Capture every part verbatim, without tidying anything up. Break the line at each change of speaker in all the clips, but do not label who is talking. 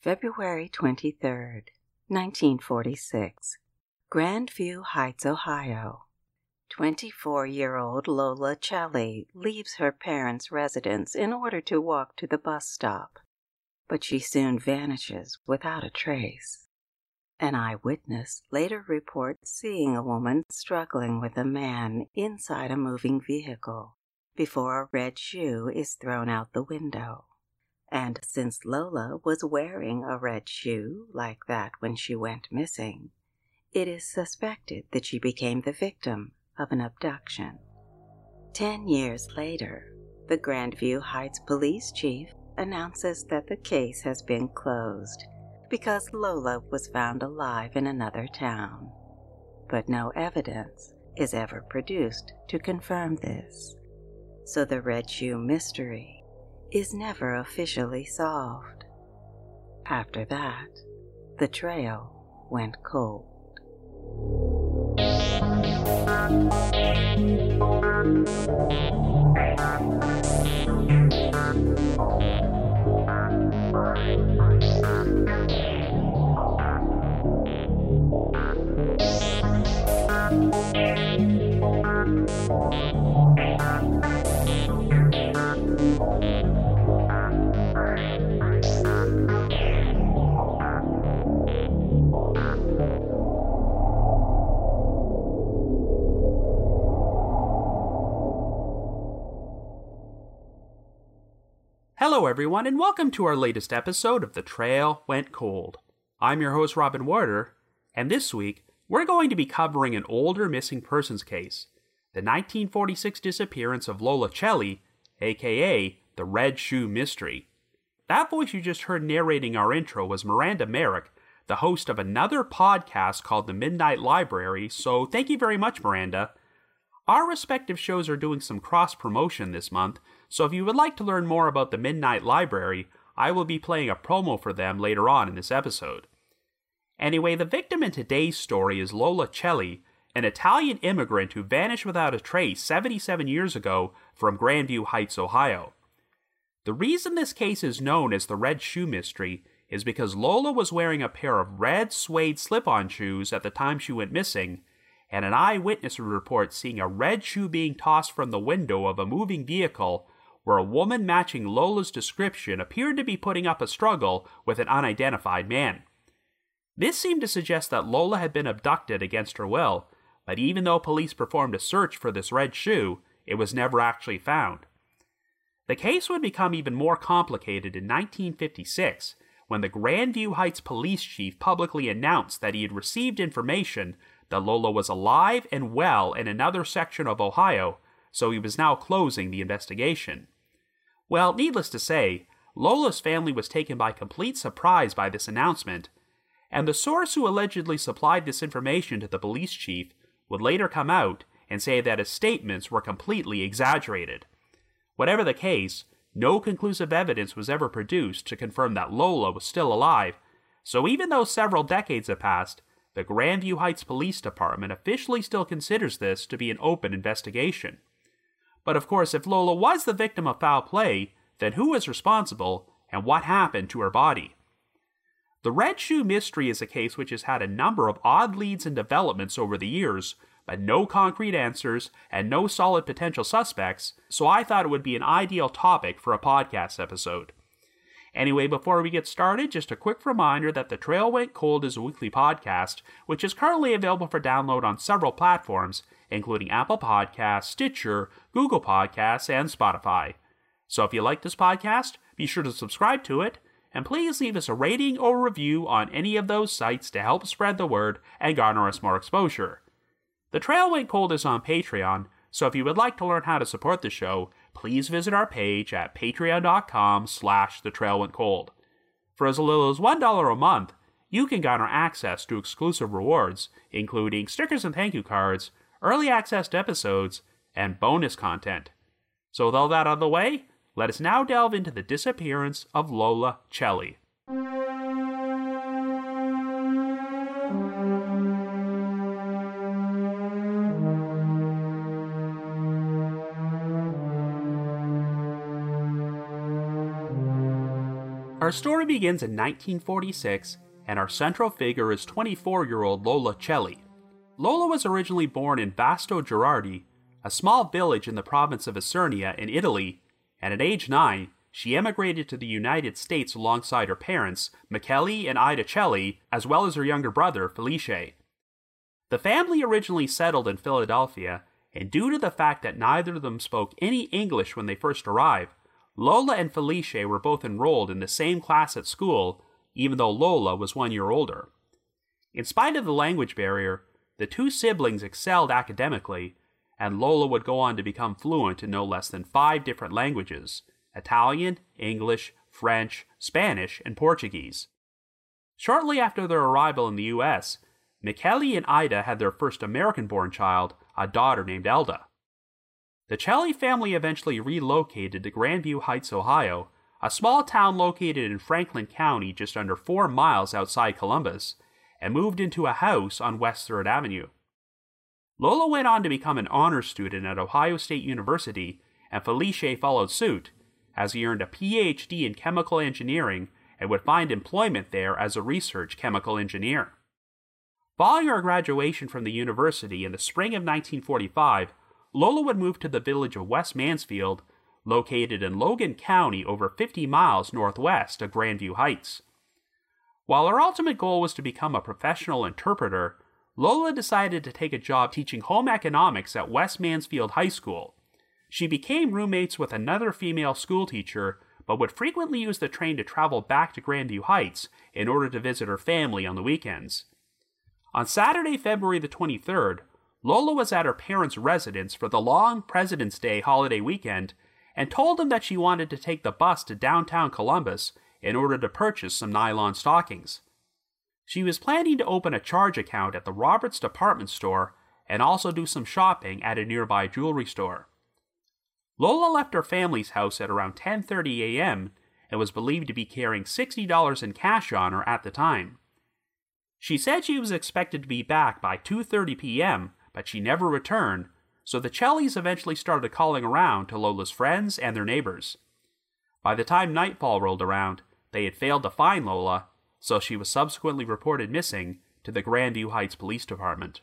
February twenty-third, nineteen forty-six, Grandview Heights, Ohio. twenty-four-year-old Lola Chelly leaves her parents' residence in order to walk to the bus stop, but she soon vanishes without a trace. An eyewitness later reports seeing a woman struggling with a man inside a moving vehicle before a red shoe is thrown out the window. And since Lola was wearing a red shoe like that when she went missing, it is suspected that she became the victim of an abduction. Ten years later, the Grandview Heights police chief announces that the case has been closed because Lola was found alive in another town. But no evidence is ever produced to confirm this, so the red shoe mystery is never officially solved. After that, the trail went cold.
Hello everyone, and welcome to our latest episode of The Trail Went Cold. I'm your host Robin Warder, and this week we're going to be covering an older missing persons case, the nineteen forty-six disappearance of Lola Chelly, aka the Red Shoe Mystery. That voice you just heard narrating our intro was Miranda Merrick, the host of another podcast called The Midnight Library, so thank you very much, Miranda. Our respective shows are doing some cross-promotion this month, so if you would like to learn more about the Midnight Library, I will be playing a promo for them later on in this episode. Anyway, the victim in today's story is Lola Chelly, an Italian immigrant who vanished without a trace seventy-seven years ago from Grandview Heights, Ohio. The reason this case is known as the Red Shoe Mystery is because Lola was wearing a pair of red suede slip-on shoes at the time she went missing, and an eyewitness would report seeing a red shoe being tossed from the window of a moving vehicle where a woman matching Lola's description appeared to be putting up a struggle with an unidentified man. This seemed to suggest that Lola had been abducted against her will, but even though police performed a search for this red shoe, it was never actually found. The case would become even more complicated in nineteen fifty-six, when the Grandview Heights police chief publicly announced that he had received information that Lola was alive and well in another section of Ohio, so he was now closing the investigation. Well, needless to say, Lola's family was taken by complete surprise by this announcement, and the source who allegedly supplied this information to the police chief would later come out and say that his statements were completely exaggerated. Whatever the case, no conclusive evidence was ever produced to confirm that Lola was still alive, so even though several decades have passed, the Grandview Heights Police Department officially still considers this to be an open investigation. But of course, if Lola was the victim of foul play, then who was responsible, and what happened to her body? The Red Shoe Mystery is a case which has had a number of odd leads and developments over the years, but no concrete answers and no solid potential suspects, so I thought it would be an ideal topic for a podcast episode. Anyway, before we get started, just a quick reminder that The Trail Went Cold is a weekly podcast, which is currently available for download on several platforms, including Apple Podcasts, Stitcher, Google Podcasts, and Spotify. So if you like this podcast, be sure to subscribe to it, and please leave us a rating or review on any of those sites to help spread the word and garner us more exposure. The Trail Went Cold is on Patreon, so if you would like to learn how to support the show, please visit our page at patreon.com slash the trail went cold. For as little as one dollar a month, you can garner access to exclusive rewards, including stickers and thank you cards, early access to episodes, and bonus content. So with all that out of the way, let us now delve into the disappearance of Lola Chelly. Our story begins in nineteen forty-six, and our central figure is twenty-four-year-old Lola Celli. Lola was originally born in Vasto Girardi, a small village in the province of Isernia in Italy, and at age nine, she emigrated to the United States alongside her parents, Michele and Ida Celli, as well as her younger brother, Felice. The family originally settled in Philadelphia, and due to the fact that neither of them spoke any English when they first arrived, Lola and Felice were both enrolled in the same class at school, even though Lola was one year older. In spite of the language barrier, the two siblings excelled academically, and Lola would go on to become fluent in no less than five different languages: Italian, English, French, Spanish, and Portuguese. Shortly after their arrival in the U S, Michele and Ida had their first American-born child, a daughter named Elda. The Celli family eventually relocated to Grandview Heights, Ohio, a small town located in Franklin County just under four miles outside Columbus, and moved into a house on West third Avenue. Lola went on to become an honors student at Ohio State University, and Felice followed suit, as he earned a P H D in chemical engineering and would find employment there as a research chemical engineer. Following her graduation from the university in the spring of nineteen forty-five, Lola would move to the village of West Mansfield, located in Logan County over fifty miles northwest of Grandview Heights. While her ultimate goal was to become a professional interpreter, Lola decided to take a job teaching home economics at West Mansfield High School. She became roommates with another female schoolteacher, but would frequently use the train to travel back to Grandview Heights in order to visit her family on the weekends. On Saturday, February the twenty-third, Lola was at her parents' residence for the long President's Day holiday weekend and told them that she wanted to take the bus to downtown Columbus in order to purchase some nylon stockings. She was planning to open a charge account at the Roberts department store and also do some shopping at a nearby jewelry store. Lola left her family's house at around ten thirty a.m. and was believed to be carrying sixty dollars in cash on her at the time. She said she was expected to be back by two thirty p.m., but she never returned, so the Cellis eventually started calling around to Lola's friends and their neighbors. By the time nightfall rolled around, they had failed to find Lola, so she was subsequently reported missing to the Grandview Heights Police Department.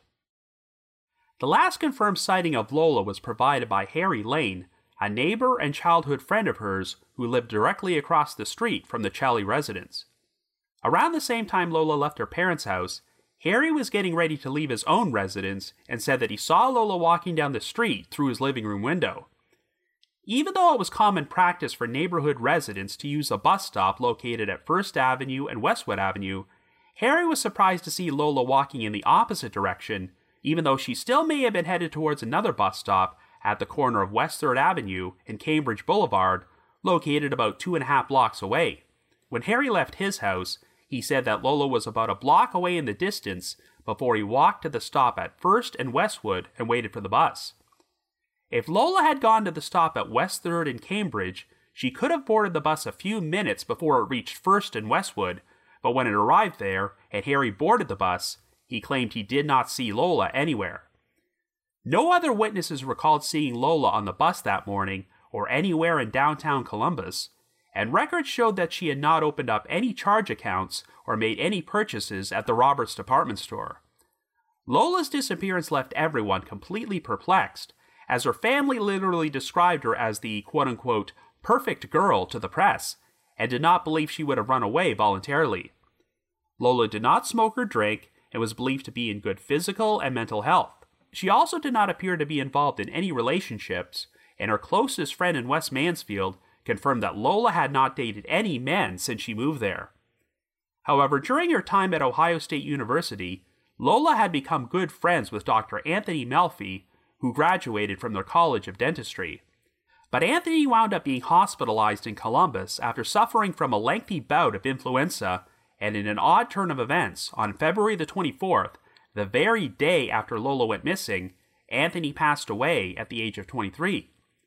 The last confirmed sighting of Lola was provided by Harry Lane, a neighbor and childhood friend of hers who lived directly across the street from the Celli residence. Around the same time Lola left her parents' house, Harry was getting ready to leave his own residence and said that he saw Lola walking down the street through his living room window. Even though it was common practice for neighborhood residents to use a bus stop located at First Avenue and Westwood Avenue, Harry was surprised to see Lola walking in the opposite direction, even though she still may have been headed towards another bus stop at the corner of West third Avenue and Cambridge Boulevard, located about two and a half blocks away. When Harry left his house, he said that Lola was about a block away in the distance before he walked to the stop at First and Westwood and waited for the bus. If Lola had gone to the stop at West third and Cambridge, she could have boarded the bus a few minutes before it reached First and Westwood, but when it arrived there and Harry boarded the bus, he claimed he did not see Lola anywhere. No other witnesses recalled seeing Lola on the bus that morning or anywhere in downtown Columbus, and records showed that she had not opened up any charge accounts or made any purchases at the Roberts department store. Lola's disappearance left everyone completely perplexed, as her family literally described her as the quote-unquote perfect girl to the press, and did not believe she would have run away voluntarily. Lola did not smoke or drink, and was believed to be in good physical and mental health. She also did not appear to be involved in any relationships, and her closest friend in West Mansfield confirmed that Lola had not dated any men since she moved there. However, during her time at Ohio State University, Lola had become good friends with Doctor Anthony Melfi, who graduated from their College of Dentistry. But Anthony wound up being hospitalized in Columbus after suffering from a lengthy bout of influenza, and in an odd turn of events, on February the twenty-fourth, the very day after Lola went missing, Anthony passed away at the age of twenty-three.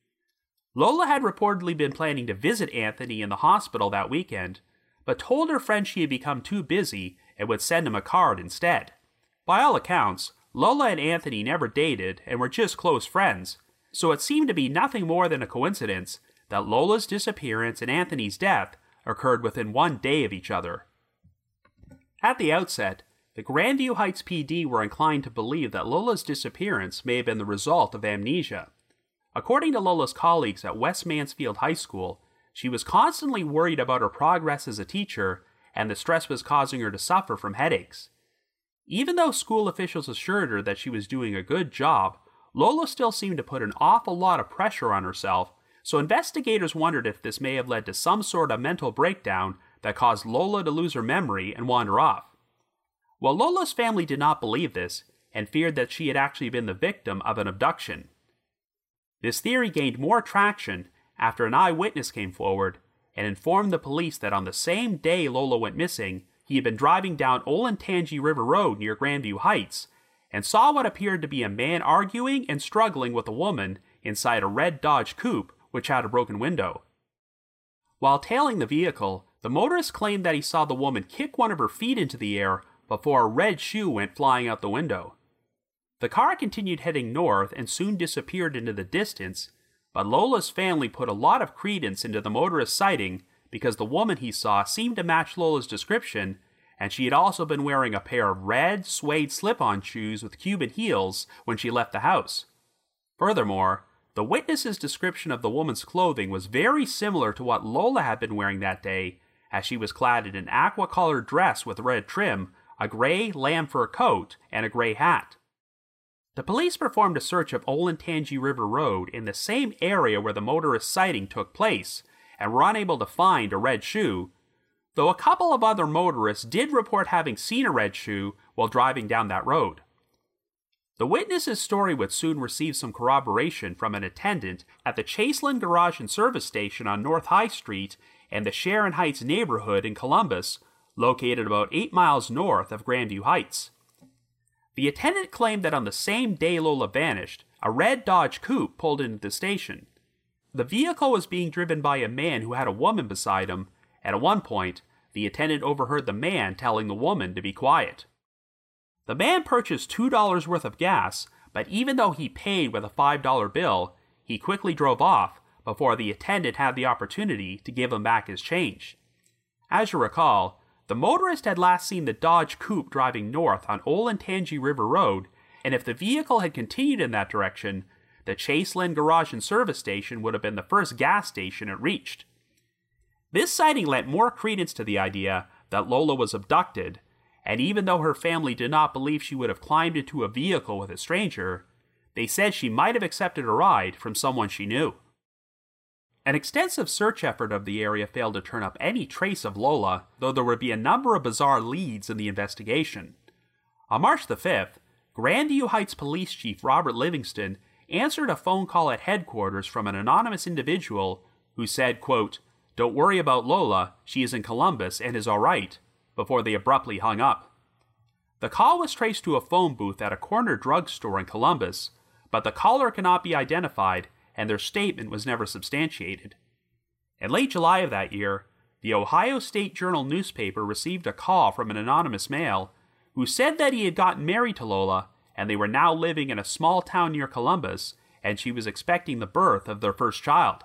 Lola had reportedly been planning to visit Anthony in the hospital that weekend, but told her friend she had become too busy and would send him a card instead. By all accounts, Lola and Anthony never dated and were just close friends, so it seemed to be nothing more than a coincidence that Lola's disappearance and Anthony's death occurred within one day of each other. At the outset, the Grandview Heights P D were inclined to believe that Lola's disappearance may have been the result of amnesia. According to Lola's colleagues at West Mansfield High School, she was constantly worried about her progress as a teacher, and the stress was causing her to suffer from headaches. Even though school officials assured her that she was doing a good job, Lola still seemed to put an awful lot of pressure on herself, so investigators wondered if this may have led to some sort of mental breakdown that caused Lola to lose her memory and wander off. Well, Lola's family did not believe this, and feared that she had actually been the victim of an abduction. This theory gained more traction after an eyewitness came forward and informed the police that on the same day Lola went missing, he had been driving down Olentangy River Road near Grandview Heights and saw what appeared to be a man arguing and struggling with a woman inside a red Dodge coupe which had a broken window. While tailing the vehicle, the motorist claimed that he saw the woman kick one of her feet into the air before a red shoe went flying out the window. The car continued heading north and soon disappeared into the distance, but Lola's family put a lot of credence into the motorist's sighting because the woman he saw seemed to match Lola's description, and she had also been wearing a pair of red suede slip-on shoes with Cuban heels when she left the house. Furthermore, the witness's description of the woman's clothing was very similar to what Lola had been wearing that day, as she was clad in an aqua-colored dress with red trim, a gray lamb fur coat, and a gray hat. The police performed a search of Olentangy River Road in the same area where the motorist's sighting took place, and were unable to find a red shoe, though a couple of other motorists did report having seen a red shoe while driving down that road. The witness's story would soon receive some corroboration from an attendant at the Chaseland Garage and Service Station on North High Street and the Sharon Heights neighborhood in Columbus, located about eight miles north of Grandview Heights. The attendant claimed that on the same day Lola vanished, a red Dodge coupe pulled into the station. The vehicle was being driven by a man who had a woman beside him, and at one point, the attendant overheard the man telling the woman to be quiet. The man purchased two dollars worth of gas, but even though he paid with a five dollar bill, he quickly drove off before the attendant had the opportunity to give him back his change. As you recall, the motorist had last seen the Dodge coupe driving north on Olentangy River Road, and if the vehicle had continued in that direction, the Chaseland Garage and Service Station would have been the first gas station it reached. This sighting lent more credence to the idea that Lola was abducted, and even though her family did not believe she would have climbed into a vehicle with a stranger, they said she might have accepted a ride from someone she knew. An extensive search effort of the area failed to turn up any trace of Lola, though there would be a number of bizarre leads in the investigation. On March the fifth, Grandview Heights Police Chief Robert Livingston answered a phone call at headquarters from an anonymous individual who said, quote, "Don't worry about Lola, she is in Columbus and is alright," before they abruptly hung up. The call was traced to a phone booth at a corner drugstore in Columbus, but the caller cannot be identified, and their statement was never substantiated. In late July of that year, the Ohio State Journal newspaper received a call from an anonymous male who said that he had gotten married to Lola and they were now living in a small town near Columbus, and she was expecting the birth of their first child.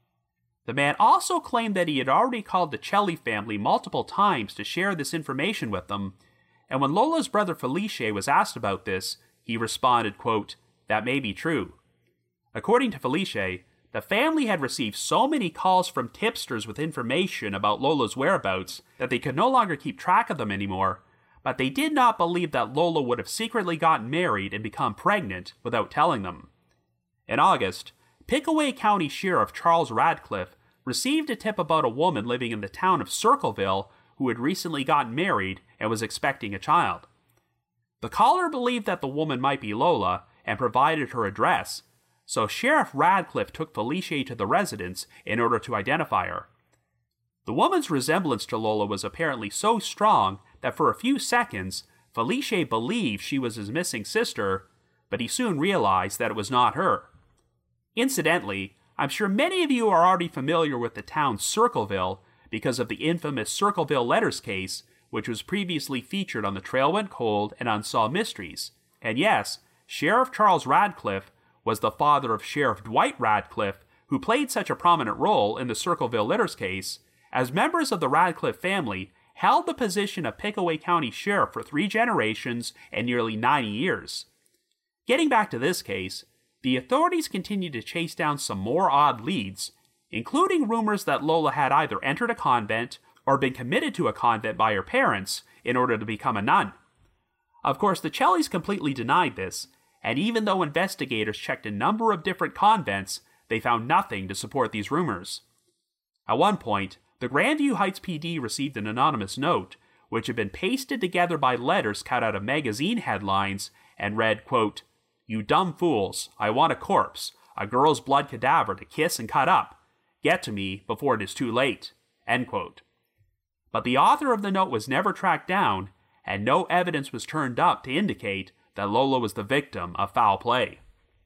The man also claimed that he had already called the Chelly family multiple times to share this information with them, and when Lola's brother Felice was asked about this, he responded, quote, "That may be true." According to Felice, the family had received so many calls from tipsters with information about Lola's whereabouts that they could no longer keep track of them anymore, but they did not believe that Lola would have secretly gotten married and become pregnant without telling them. In August, Pickaway County Sheriff Charles Radcliffe received a tip about a woman living in the town of Circleville who had recently gotten married and was expecting a child. The caller believed that the woman might be Lola and provided her address, so Sheriff Radcliffe took Felice to the residence in order to identify her. The woman's resemblance to Lola was apparently so strong that for a few seconds, Felice believed she was his missing sister, but he soon realized that it was not her. Incidentally, I'm sure many of you are already familiar with the town Circleville because of the infamous Circleville Letters case, which was previously featured on The Trail Went Cold and Unsolved Mysteries. And yes, Sheriff Charles Radcliffe was the father of Sheriff Dwight Radcliffe, who played such a prominent role in the Circleville Letters case, as members of the Radcliffe family held the position of Pickaway County Sheriff for three generations and nearly ninety years. Getting back to this case, the authorities continued to chase down some more odd leads, including rumors that Lola had either entered a convent or been committed to a convent by her parents in order to become a nun. Of course, the Chelleys completely denied this, and even though investigators checked a number of different convents, they found nothing to support these rumors. At one point, the Grandview Heights P D received an anonymous note, which had been pasted together by letters cut out of magazine headlines and read, quote, "You dumb fools, I want a corpse, a girl's blood cadaver to kiss and cut up. Get to me before it is too late," end quote. But the author of the note was never tracked down, and no evidence was turned up to indicate that Lola was the victim of foul play.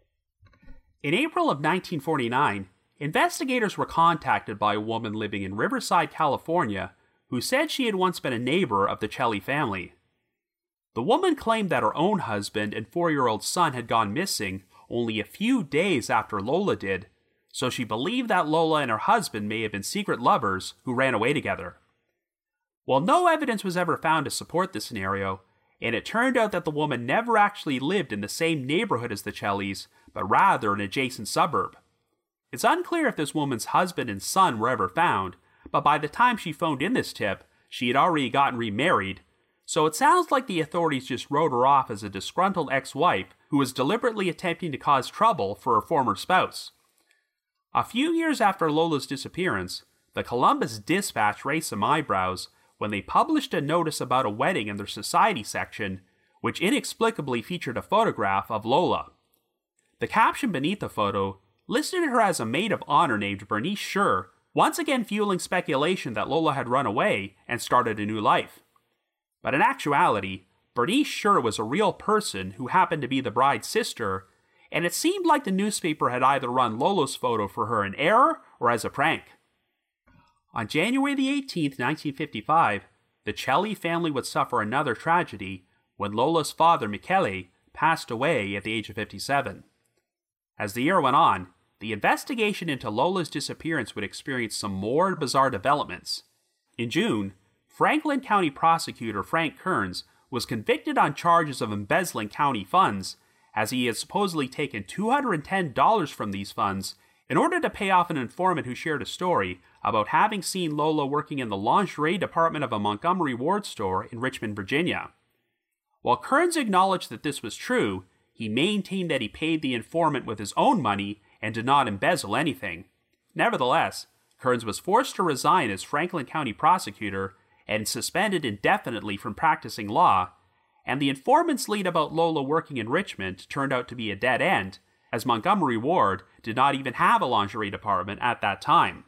In April of nineteen forty-nine, investigators were contacted by a woman living in Riverside, California, who said she had once been a neighbor of the Chelle family. The woman claimed that her own husband and four-year-old son had gone missing only a few days after Lola did, so she believed that Lola and her husband may have been secret lovers who ran away together. Well, no evidence was ever found to support this scenario, and it turned out that the woman never actually lived in the same neighborhood as the Chelles, but rather an adjacent suburb. It's unclear if this woman's husband and son were ever found, but by the time she phoned in this tip, she had already gotten remarried, so it sounds like the authorities just wrote her off as a disgruntled ex-wife who was deliberately attempting to cause trouble for her former spouse. A few years after Lola's disappearance, the Columbus Dispatch raised some eyebrows when they published a notice about a wedding in their society section, which inexplicably featured a photograph of Lola. The caption beneath the photo listed her as a maid of honor named Bernice Schur, once again fueling speculation that Lola had run away and started a new life. But in actuality, Bernice Schur was a real person who happened to be the bride's sister, and it seemed like the newspaper had either run Lola's photo for her in error or as a prank. On January the eighteenth, nineteen fifty-five, the Chelle family would suffer another tragedy when Lola's father, Michele, passed away at the age of fifty-seven. As the year went on, the investigation into Lola's disappearance would experience some more bizarre developments. In June, Franklin County prosecutor Frank Kearns was convicted on charges of embezzling county funds, as he had supposedly taken two hundred ten dollars from these funds in order to pay off an informant who shared a story about having seen Lola working in the lingerie department of a Montgomery Ward store in Richmond, Virginia. While Kearns acknowledged that this was true, he maintained that he paid the informant with his own money and did not embezzle anything. Nevertheless, Kearns was forced to resign as Franklin County prosecutor and suspended indefinitely from practicing law, and the informant's lead about Lola working in Richmond turned out to be a dead end, as Montgomery Ward did not even have a lingerie department at that time.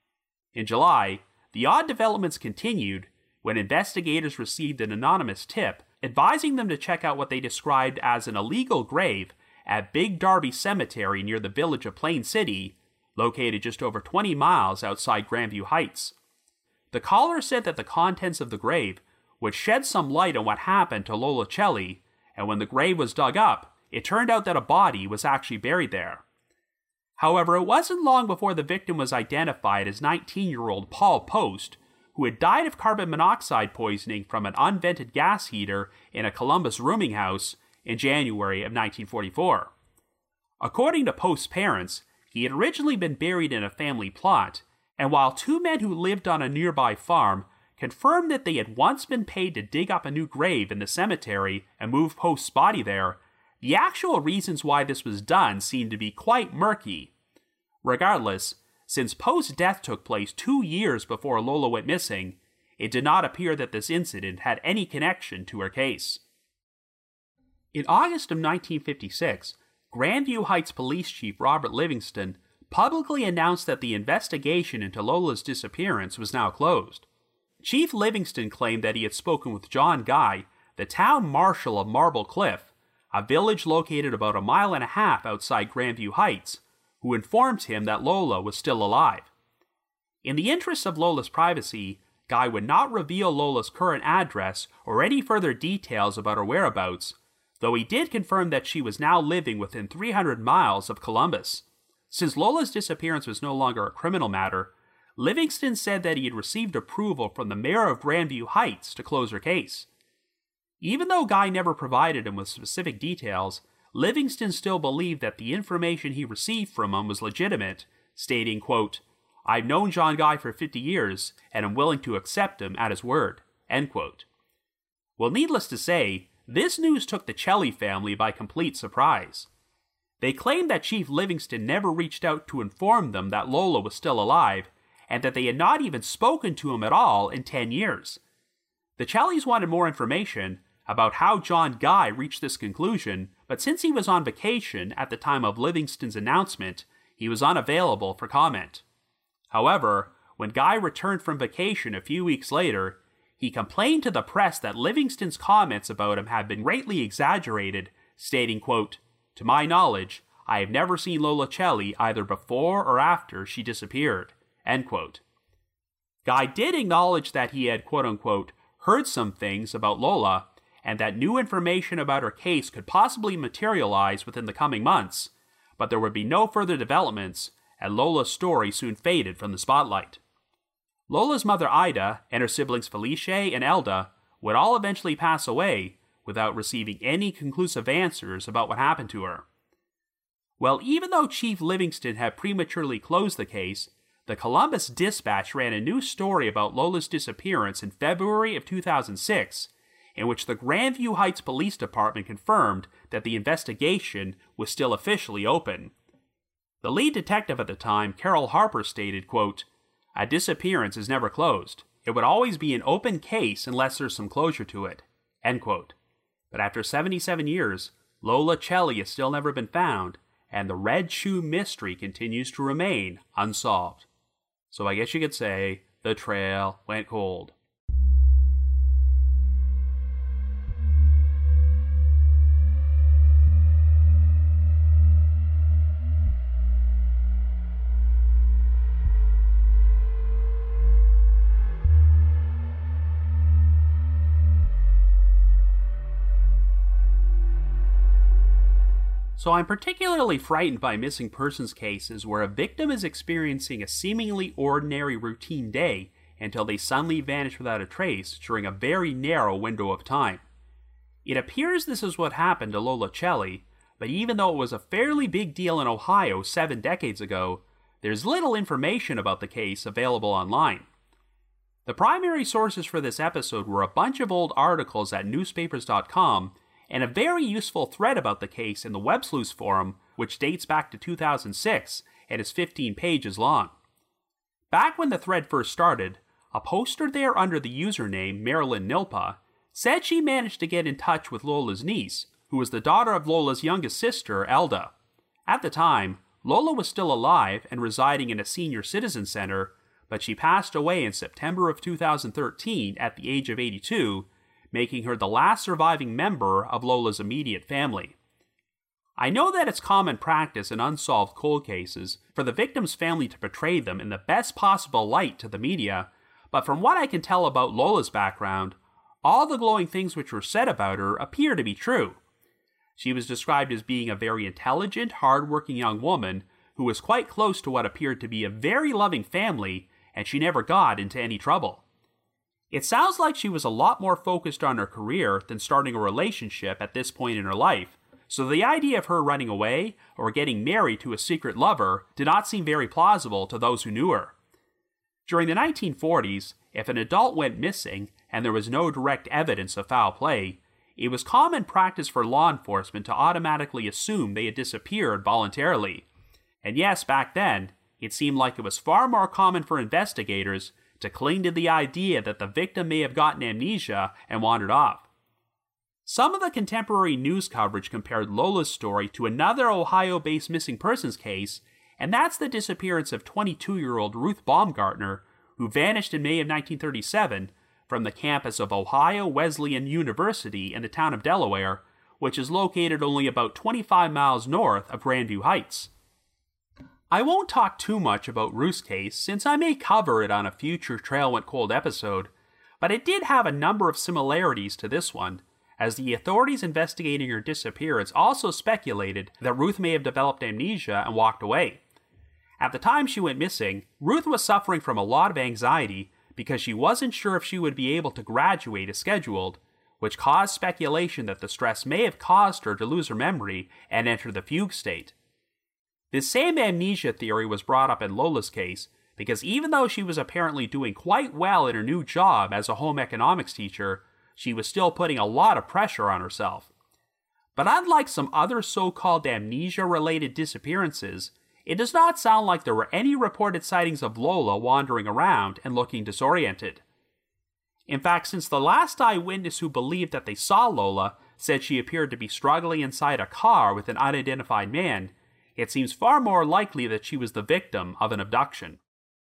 In July, the odd developments continued when investigators received an anonymous tip advising them to check out what they described as an illegal grave at Big Darby Cemetery near the village of Plain City, located just over twenty miles outside Grandview Heights. The caller said that the contents of the grave would shed some light on what happened to Lola Chelle, and when the grave was dug up, it turned out that a body was actually buried there. However, it wasn't long before the victim was identified as nineteen-year-old Paul Post, who had died of carbon monoxide poisoning from an unvented gas heater in a Columbus rooming house in January of nineteen forty-four. According to Post's parents, he had originally been buried in a family plot, and while two men who lived on a nearby farm confirmed that they had once been paid to dig up a new grave in the cemetery and move Post's body there, the actual reasons why this was done seemed to be quite murky. Regardless, since Post's death took place two years before Lola went missing, it did not appear that this incident had any connection to her case. In August of nineteen fifty-six, Grandview Heights Police Chief Robert Livingston publicly announced that the investigation into Lola's disappearance was now closed. Chief Livingston claimed that he had spoken with John Guy, the town marshal of Marble Cliff, a village located about a mile and a half outside Grandview Heights, who informed him that Lola was still alive. In the interest of Lola's privacy, Guy would not reveal Lola's current address or any further details about her whereabouts, though he did confirm that she was now living within three hundred miles of Columbus. Since Lola's disappearance was no longer a criminal matter, Livingston said that he had received approval from the mayor of Grandview Heights to close her case. Even though Guy never provided him with specific details, Livingston still believed that the information he received from him was legitimate, stating, quote, "I've known John Guy for fifty years, and am willing to accept him at his word," end quote. Well, needless to say, this news took the Chelly family by complete surprise. They claimed that Chief Livingston never reached out to inform them that Lola was still alive, and that they had not even spoken to him at all in ten years. The Chellys wanted more information about how John Guy reached this conclusion, but since he was on vacation at the time of Livingston's announcement, he was unavailable for comment. However, when Guy returned from vacation a few weeks later, he complained to the press that Livingston's comments about him had been greatly exaggerated, stating, quote, "To my knowledge, I have never seen Lola Chelly either before or after she disappeared," end quote. Guy did acknowledge that he had, quote-unquote, heard some things about Lola, and that new information about her case could possibly materialize within the coming months, but there would be no further developments, and Lola's story soon faded from the spotlight. Lola's mother Ida and her siblings Felice and Elda would all eventually pass away without receiving any conclusive answers about what happened to her. Well, even though Chief Livingston had prematurely closed the case, the Columbus Dispatch ran a new story about Lola's disappearance in February of two thousand six, in which the Grandview Heights Police Department confirmed that the investigation was still officially open. The lead detective at the time, Carol Harper, stated, quote, "A disappearance is never closed. It would always be an open case unless there's some closure to it," end quote. But after seventy-seven years, Lola Chelly has still never been found, and the Red Shoe mystery continues to remain unsolved. So I guess you could say the trail went cold. So I'm particularly frightened by missing persons cases where a victim is experiencing a seemingly ordinary routine day until they suddenly vanish without a trace during a very narrow window of time. It appears this is what happened to Lola Chelly, but even though it was a fairly big deal in Ohio seven decades ago, there's little information about the case available online. The primary sources for this episode were a bunch of old articles at newspapers dot com and a very useful thread about the case in the Web Sleuths forum, which dates back to two thousand six and is fifteen pages long. Back when the thread first started, a poster there under the username Marilyn Nilpa said she managed to get in touch with Lola's niece, who was the daughter of Lola's youngest sister, Elda. At the time, Lola was still alive and residing in a senior citizen center, but she passed away in September of two thousand thirteen at the age of eighty-two, making her the last surviving member of Lola's immediate family. I know that it's common practice in unsolved cold cases for the victim's family to portray them in the best possible light to the media, but from what I can tell about Lola's background, all the glowing things which were said about her appear to be true. She was described as being a very intelligent, hard-working young woman who was quite close to what appeared to be a very loving family, and she never got into any trouble. It sounds like she was a lot more focused on her career than starting a relationship at this point in her life, so the idea of her running away or getting married to a secret lover did not seem very plausible to those who knew her. During the nineteen forties, if an adult went missing and there was no direct evidence of foul play, it was common practice for law enforcement to automatically assume they had disappeared voluntarily. And yes, back then, it seemed like it was far more common for investigators to cling to the idea that the victim may have gotten amnesia and wandered off. Some of the contemporary news coverage compared Lola's story to another Ohio-based missing persons case, and that's the disappearance of twenty-two-year-old Ruth Baumgartner, who vanished in May of nineteen thirty-seven from the campus of Ohio Wesleyan University in the town of Delaware, which is located only about twenty-five miles north of Grandview Heights. I won't talk too much about Ruth's case, since I may cover it on a future Trail Went Cold episode, but it did have a number of similarities to this one, as the authorities investigating her disappearance also speculated that Ruth may have developed amnesia and walked away. At the time she went missing, Ruth was suffering from a lot of anxiety because she wasn't sure if she would be able to graduate as scheduled, which caused speculation that the stress may have caused her to lose her memory and enter the fugue state. This same amnesia theory was brought up in Lola's case because even though she was apparently doing quite well in her new job as a home economics teacher, she was still putting a lot of pressure on herself. But unlike some other so-called amnesia-related disappearances, it does not sound like there were any reported sightings of Lola wandering around and looking disoriented. In fact, since the last eyewitness who believed that they saw Lola said she appeared to be struggling inside a car with an unidentified man, it seems far more likely that she was the victim of an abduction.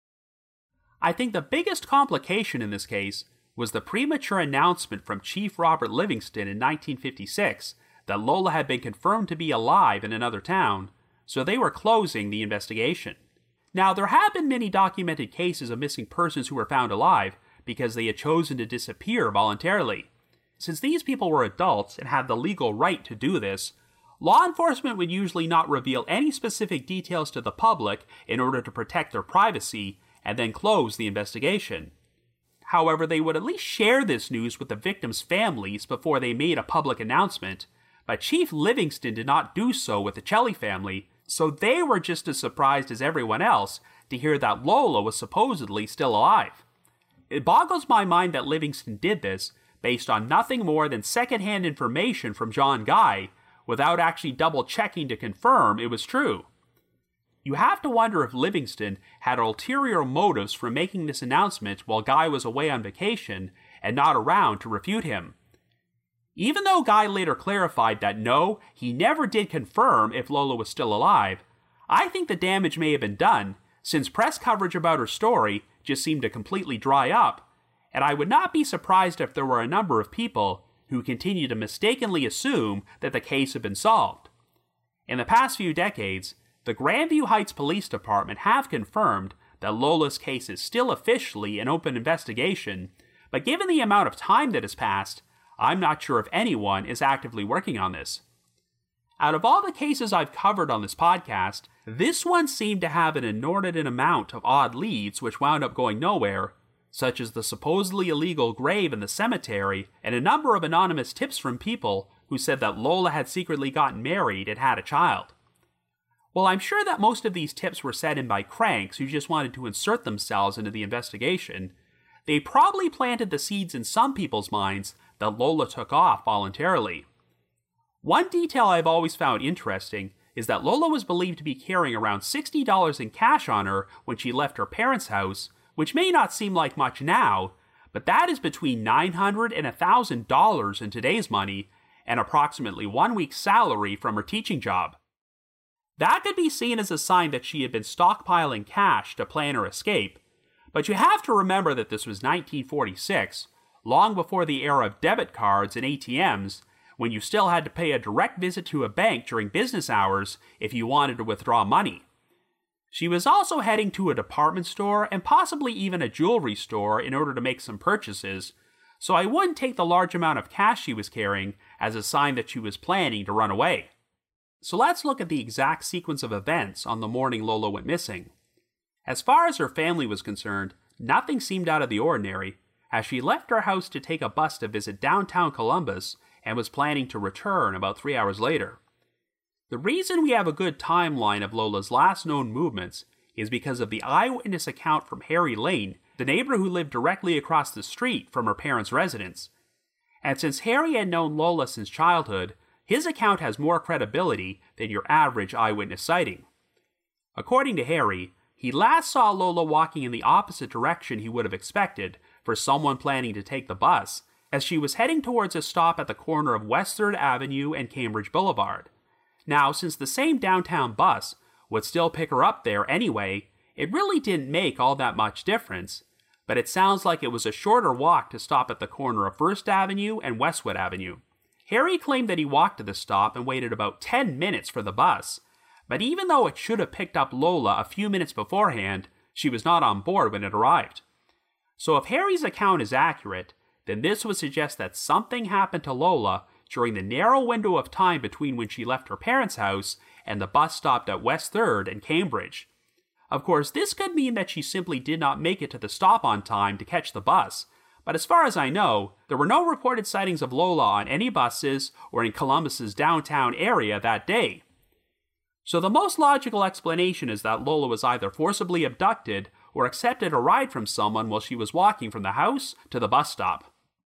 I think the biggest complication in this case was the premature announcement from Chief Robert Livingston in nineteen fifty-six that Lola had been confirmed to be alive in another town, so they were closing the investigation. Now, there have been many documented cases of missing persons who were found alive because they had chosen to disappear voluntarily. Since these people were adults and had the legal right to do this, law enforcement would usually not reveal any specific details to the public in order to protect their privacy and then close the investigation. However, they would at least share this news with the victims' families before they made a public announcement, but Chief Livingston did not do so with the Celli family, so they were just as surprised as everyone else to hear that Lola was supposedly still alive. It boggles my mind that Livingston did this based on nothing more than secondhand information from John Guy, without actually double-checking to confirm it was true. You have to wonder if Livingston had ulterior motives for making this announcement while Guy was away on vacation and not around to refute him. Even though Guy later clarified that no, he never did confirm if Lola was still alive, I think the damage may have been done, since press coverage about her story just seemed to completely dry up, and I would not be surprised if there were a number of people who continue to mistakenly assume that the case had been solved. In the past few decades, the Grandview Heights Police Department have confirmed that Lola's case is still officially an open investigation, but given the amount of time that has passed, I'm not sure if anyone is actively working on this. Out of all the cases I've covered on this podcast, this one seemed to have an inordinate amount of odd leads which wound up going nowhere, such as the supposedly illegal grave in the cemetery and a number of anonymous tips from people who said that Lola had secretly gotten married and had a child. While I'm sure that most of these tips were set in by cranks who just wanted to insert themselves into the investigation, they probably planted the seeds in some people's minds that Lola took off voluntarily. One detail I've always found interesting is that Lola was believed to be carrying around sixty dollars in cash on her when she left her parents' house, which may not seem like much now, but that is between nine hundred dollars and one thousand dollars in today's money, and approximately one week's salary from her teaching job. That could be seen as a sign that she had been stockpiling cash to plan her escape, but you have to remember that this was nineteen forty-six, long before the era of debit cards and A T Ms, when you still had to pay a direct visit to a bank during business hours if you wanted to withdraw money. She was also heading to a department store and possibly even a jewelry store in order to make some purchases, so I wouldn't take the large amount of cash she was carrying as a sign that she was planning to run away. So let's look at the exact sequence of events on the morning Lola went missing. As far as her family was concerned, nothing seemed out of the ordinary, as she left her house to take a bus to visit downtown Columbus and was planning to return about three hours later. The reason we have a good timeline of Lola's last known movements is because of the eyewitness account from Harry Lane, the neighbor who lived directly across the street from her parents' residence. And since Harry had known Lola since childhood, his account has more credibility than your average eyewitness sighting. According to Harry, he last saw Lola walking in the opposite direction he would have expected for someone planning to take the bus, as she was heading towards a stop at the corner of West third Avenue and Cambridge Boulevard. Now, since the same downtown bus would still pick her up there anyway, it really didn't make all that much difference, but it sounds like it was a shorter walk to stop at the corner of First Avenue and Westwood Avenue. Harry claimed that he walked to the stop and waited about ten minutes for the bus, but even though it should have picked up Lola a few minutes beforehand, she was not on board when it arrived. So if Harry's account is accurate, then this would suggest that something happened to Lola during the narrow window of time between when she left her parents' house and the bus stopped at West third and Cambridge. Of course, this could mean that she simply did not make it to the stop on time to catch the bus, but as far as I know, there were no reported sightings of Lola on any buses or in Columbus's downtown area that day. So the most logical explanation is that Lola was either forcibly abducted or accepted a ride from someone while she was walking from the house to the bus stop.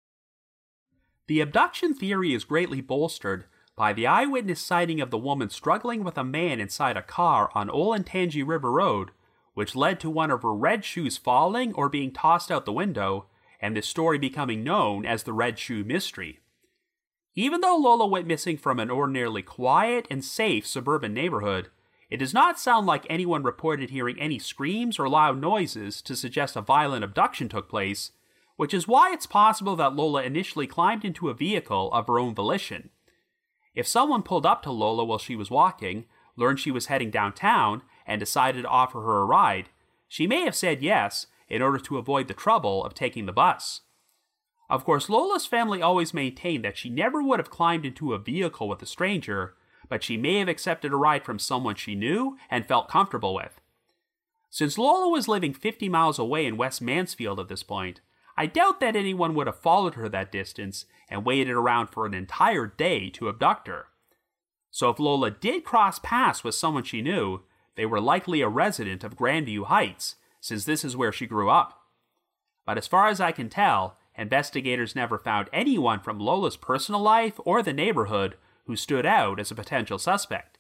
The abduction theory is greatly bolstered by the eyewitness sighting of the woman struggling with a man inside a car on Olentangy River Road, which led to one of her red shoes falling or being tossed out the window, and this story becoming known as the Red Shoe Mystery. Even though Lola went missing from an ordinarily quiet and safe suburban neighborhood, it does not sound like anyone reported hearing any screams or loud noises to suggest a violent abduction took place, which is why it's possible that Lola initially climbed into a vehicle of her own volition. If someone pulled up to Lola while she was walking, learned she was heading downtown, and decided to offer her a ride, she may have said yes in order to avoid the trouble of taking the bus. Of course, Lola's family always maintained that she never would have climbed into a vehicle with a stranger, but she may have accepted a ride from someone she knew and felt comfortable with. Since Lola was living fifty miles away in West Mansfield at this point, I doubt that anyone would have followed her that distance and waited around for an entire day to abduct her. So if Lola did cross paths with someone she knew, they were likely a resident of Grandview Heights, since this is where she grew up. But as far as I can tell, investigators never found anyone from Lola's personal life or the neighborhood who stood out as a potential suspect.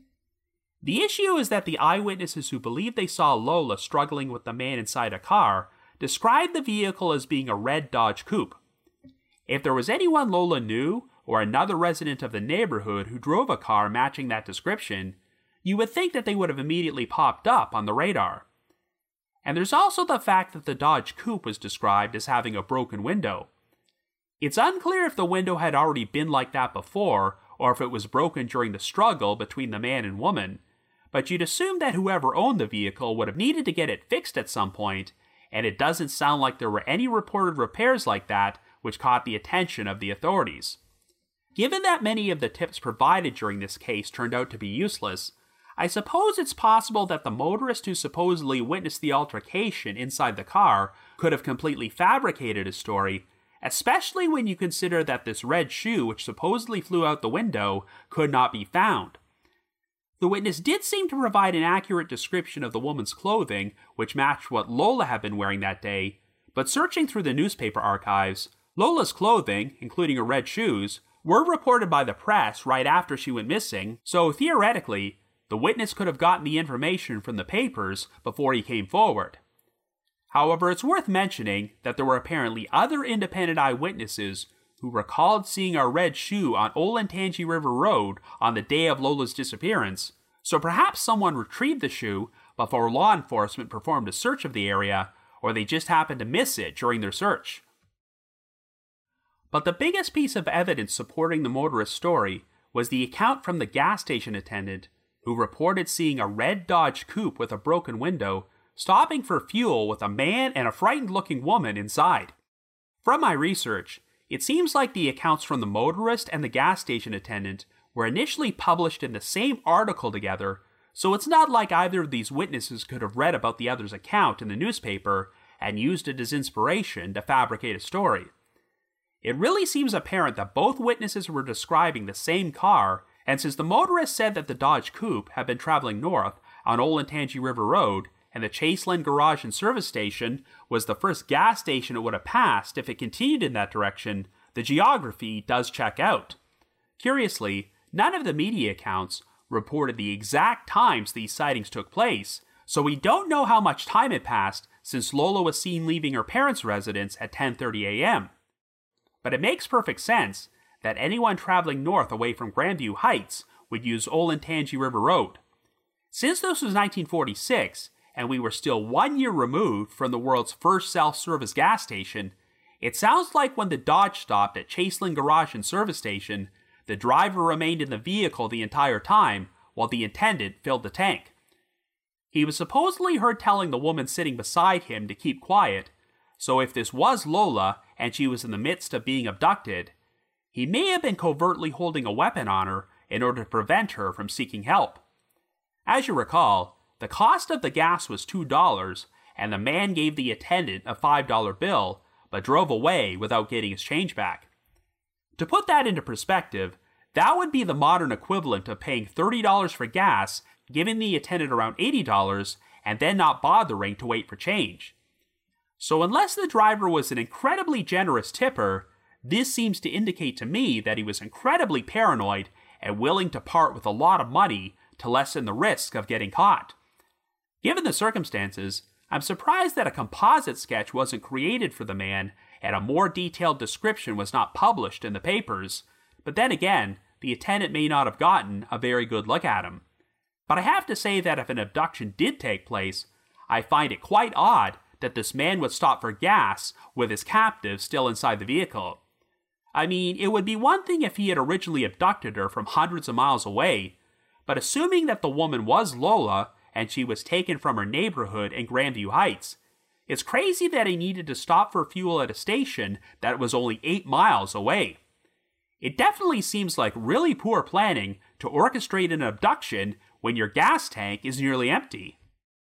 The issue is that the eyewitnesses who believe they saw Lola struggling with the man inside a car described the vehicle as being a red Dodge Coupe. If there was anyone Lola knew, or another resident of the neighborhood who drove a car matching that description, you would think that they would have immediately popped up on the radar. And there's also the fact that the Dodge Coupe was described as having a broken window. It's unclear if the window had already been like that before, or if it was broken during the struggle between the man and woman, but you'd assume that whoever owned the vehicle would have needed to get it fixed at some point, and it doesn't sound like there were any reported repairs like that which caught the attention of the authorities. Given that many of the tips provided during this case turned out to be useless, I suppose it's possible that the motorist who supposedly witnessed the altercation inside the car could have completely fabricated a story, especially when you consider that this red shoe which supposedly flew out the window could not be found. The witness did seem to provide an accurate description of the woman's clothing, which matched what Lola had been wearing that day, but searching through the newspaper archives, Lola's clothing, including her red shoes, were reported by the press right after she went missing, so theoretically, the witness could have gotten the information from the papers before he came forward. However, it's worth mentioning that there were apparently other independent eyewitnesses who recalled seeing a red shoe on Olentangy River Road on the day of Lola's disappearance, so perhaps someone retrieved the shoe before law enforcement performed a search of the area, or they just happened to miss it during their search. But the biggest piece of evidence supporting the motorist's story was the account from the gas station attendant who reported seeing a red Dodge Coupe with a broken window stopping for fuel with a man and a frightened-looking woman inside. From my research, it seems like the accounts from the motorist and the gas station attendant were initially published in the same article together, so it's not like either of these witnesses could have read about the other's account in the newspaper and used it as inspiration to fabricate a story. It really seems apparent that both witnesses were describing the same car, and since the motorist said that the Dodge Coupe had been traveling north on Olentangy River Road, and the Chaseland Garage and Service Station was the first gas station it would have passed if it continued in that direction, the geography does check out. Curiously, none of the media accounts reported the exact times these sightings took place, so we don't know how much time had passed since Lola was seen leaving her parents' residence at ten thirty a.m. But it makes perfect sense that anyone traveling north away from Grandview Heights would use Olentangy River Road. Since this was nineteen forty-six, and we were still one year removed from the world's first self-service gas station, it sounds like when the Dodge stopped at Chaseland Garage and Service Station, the driver remained in the vehicle the entire time while the attendant filled the tank. He was supposedly heard telling the woman sitting beside him to keep quiet, so if this was Lola and she was in the midst of being abducted, he may have been covertly holding a weapon on her in order to prevent her from seeking help. As you recall, the cost of the gas was two dollars, and the man gave the attendant a five dollar bill, but drove away without getting his change back. To put that into perspective, that would be the modern equivalent of paying thirty dollars for gas, giving the attendant around eighty dollars, and then not bothering to wait for change. So unless the driver was an incredibly generous tipper, this seems to indicate to me that he was incredibly paranoid and willing to part with a lot of money to lessen the risk of getting caught. Given the circumstances, I'm surprised that a composite sketch wasn't created for the man and a more detailed description was not published in the papers, but then again, the attendant may not have gotten a very good look at him. But I have to say that if an abduction did take place, I find it quite odd that this man would stop for gas with his captive still inside the vehicle. I mean, it would be one thing if he had originally abducted her from hundreds of miles away, but assuming that the woman was Lola and she was taken from her neighborhood in Grandview Heights, it's crazy that he needed to stop for fuel at a station that was only eight miles away. It definitely seems like really poor planning to orchestrate an abduction when your gas tank is nearly empty.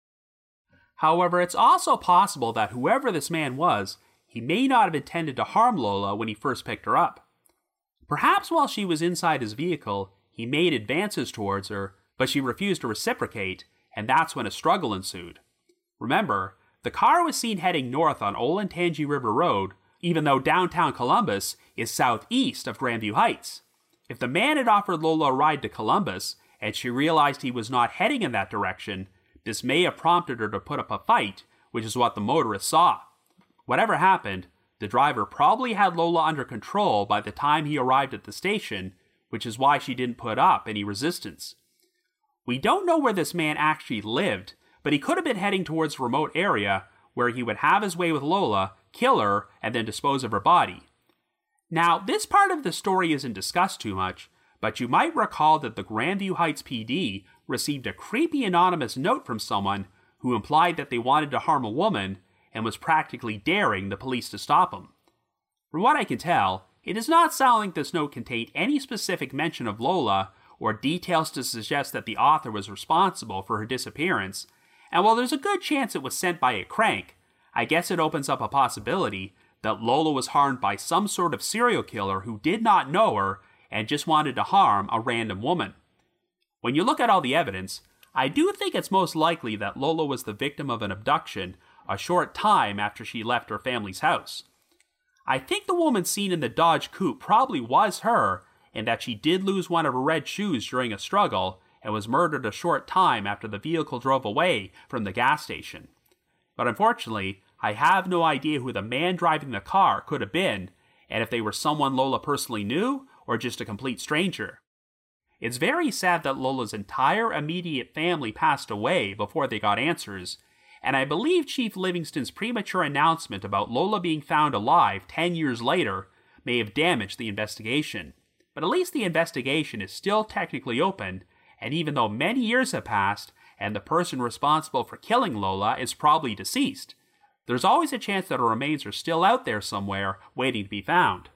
However, it's also possible that whoever this man was, he may not have intended to harm Lola when he first picked her up. Perhaps while she was inside his vehicle, he made advances towards her, but she refused to reciprocate, and that's when a struggle ensued. Remember, the car was seen heading north on Olentangy River Road, even though downtown Columbus is southeast of Grandview Heights. If the man had offered Lola a ride to Columbus, and she realized he was not heading in that direction, this may have prompted her to put up a fight, which is what the motorist saw. Whatever happened, the driver probably had Lola under control by the time he arrived at the station, which is why she didn't put up any resistance. We don't know where this man actually lived, but he could have been heading towards a remote area where he would have his way with Lola, kill her, and then dispose of her body. Now, this part of the story isn't discussed too much, but you might recall that the Grandview Heights P D received a creepy anonymous note from someone who implied that they wanted to harm a woman and was practically daring the police to stop him. From what I can tell, it does not sound like this note contained any specific mention of Lola or details to suggest that the author was responsible for her disappearance, and while there's a good chance it was sent by a crank, I guess it opens up a possibility that Lola was harmed by some sort of serial killer who did not know her and just wanted to harm a random woman. When you look at all the evidence, I do think it's most likely that Lola was the victim of an abduction a short time after she left her family's house. I think the woman seen in the Dodge Coupe probably was her, and that she did lose one of her red shoes during a struggle and was murdered a short time after the vehicle drove away from the gas station. But unfortunately, I have no idea who the man driving the car could have been, and if they were someone Lola personally knew, or just a complete stranger. It's very sad that Lola's entire immediate family passed away before they got answers, and I believe Chief Livingston's premature announcement about Lola being found alive ten years later may have damaged the investigation. But at least the investigation is still technically open, and even though many years have passed, and the person responsible for killing Lola is probably deceased, there's always a chance that her remains are still out there somewhere waiting to be found.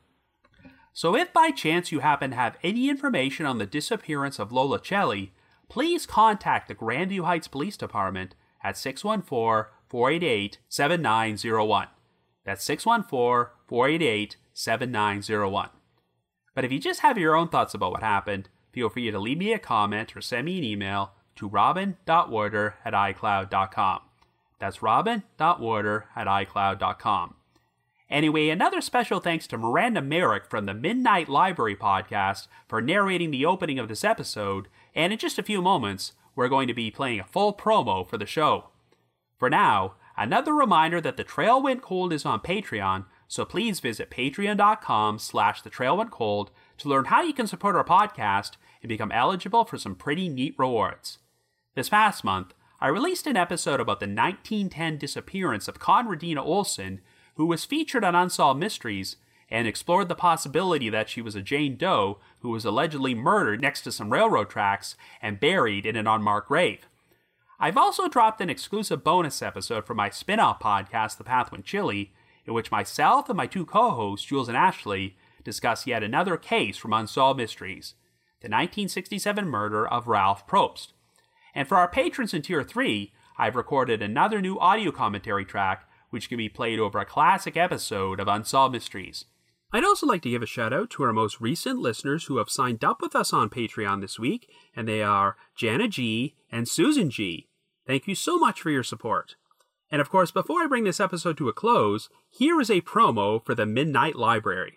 So if by chance you happen to have any information on the disappearance of Lola Celli, please contact the Grandview Heights Police Department at six one four, four eight eight, seven nine zero one. That's six one four, four eight eight, seven nine zero one. But if you just have your own thoughts about what happened, feel free to leave me a comment or send me an email to robin dot warder at icloud dot com. That's robin dot warder at icloud dot com. Anyway, another special thanks to Miranda Merrick from the Midnight Library podcast for narrating the opening of this episode, and in just a few moments, we're going to be playing a full promo for the show. For now, another reminder that The Trail Went Cold is on Patreon, so please visit patreon.com slash The Trail Went Cold to learn how you can support our podcast and become eligible for some pretty neat rewards. This past month, I released an episode about the nineteen ten disappearance of Conradina Olson, who was featured on Unsolved Mysteries, and explored the possibility that she was a Jane Doe who was allegedly murdered next to some railroad tracks and buried in an unmarked grave. I've also dropped an exclusive bonus episode for my spin-off podcast, The Path Went Chilly, in which myself and my two co-hosts, Jules and Ashley, discuss yet another case from Unsolved Mysteries, the nineteen sixty-seven murder of Ralph Probst. And for our patrons in Tier three, I've recorded another new audio commentary track which can be played over a classic episode of Unsolved Mysteries. I'd also like to give a shout out to our most recent listeners who have signed up with us on Patreon this week, and they are Jana G and Susan G. Thank you so much for your support. And of course, before I bring this episode to a close, here is a promo for the Midnight Library.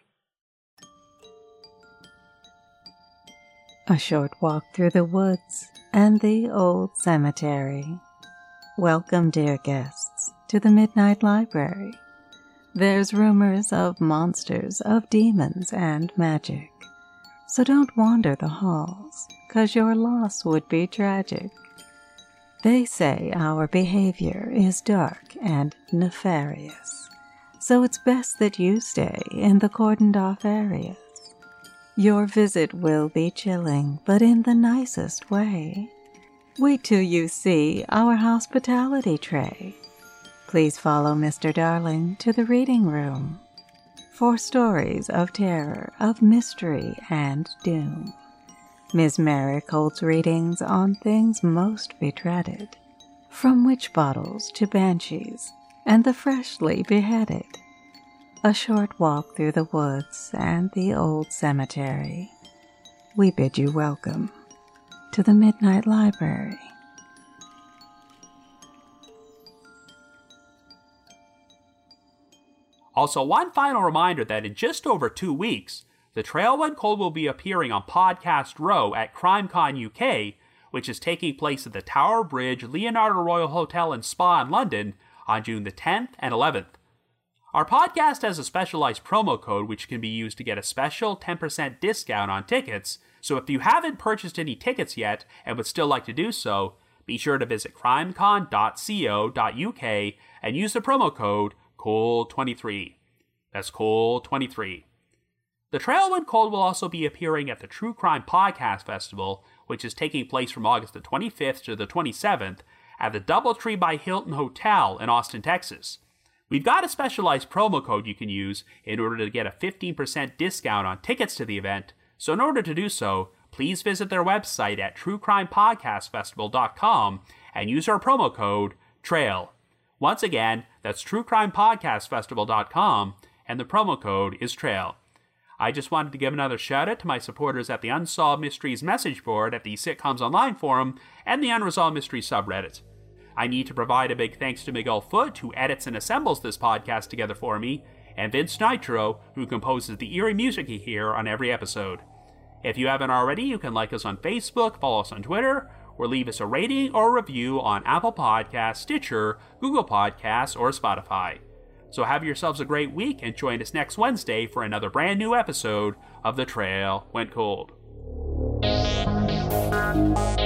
A short walk through the woods and the old cemetery. Welcome, dear guests, to the Midnight Library. There's rumors of monsters, of demons, and magic. So don't wander the halls, 'cause your loss would be tragic. They say our behavior is dark and nefarious, so it's best that you stay in the cordoned-off areas. Your visit will be chilling, but in the nicest way. Wait till you see our hospitality tray. Please follow Mister Darling to the reading room for stories of terror, of mystery, and doom. Miz Merrick holds readings on things most bedreaded, from witch bottles to banshees and the freshly beheaded. A short walk through the woods and the old cemetery. We bid you welcome to the Midnight Library.
Also, one final reminder that in just over two weeks, The Trail Went Cold will be appearing on Podcast Row at CrimeCon U K, which is taking place at the Tower Bridge Leonardo Royal Hotel and Spa in London on June the tenth and eleventh. Our podcast has a specialized promo code which can be used to get a special ten percent discount on tickets, so if you haven't purchased any tickets yet and would still like to do so, be sure to visit crimecon dot co dot uk and use the promo code Cold twenty-three. That's Cold twenty-three. The Trail Went Cold will also be appearing at the True Crime Podcast Festival, which is taking place from August the twenty-fifth to the twenty-seventh at the Doubletree by Hilton Hotel in Austin, Texas. We've got a specialized promo code you can use in order to get a fifteen percent discount on tickets to the event, so in order to do so, please visit their website at true crime podcast festival dot com and use our promo code TRAIL. Once again, that's true crime podcast festival dot com, and the promo code is TRAIL. I just wanted to give another shout out to my supporters at the Unsolved Mysteries message board at the Sitcoms Online forum and the Unresolved Mysteries subreddit. I need to provide a big thanks to Miguel Foote, who edits and assembles this podcast together for me, and Vince Nitro, who composes the eerie music you hear on every episode. If you haven't already, you can like us on Facebook, follow us on Twitter, or leave us a rating or review on Apple Podcasts, Stitcher, Google Podcasts, or Spotify. So have yourselves a great week and join us next Wednesday for another brand new episode of The Trail Went Cold.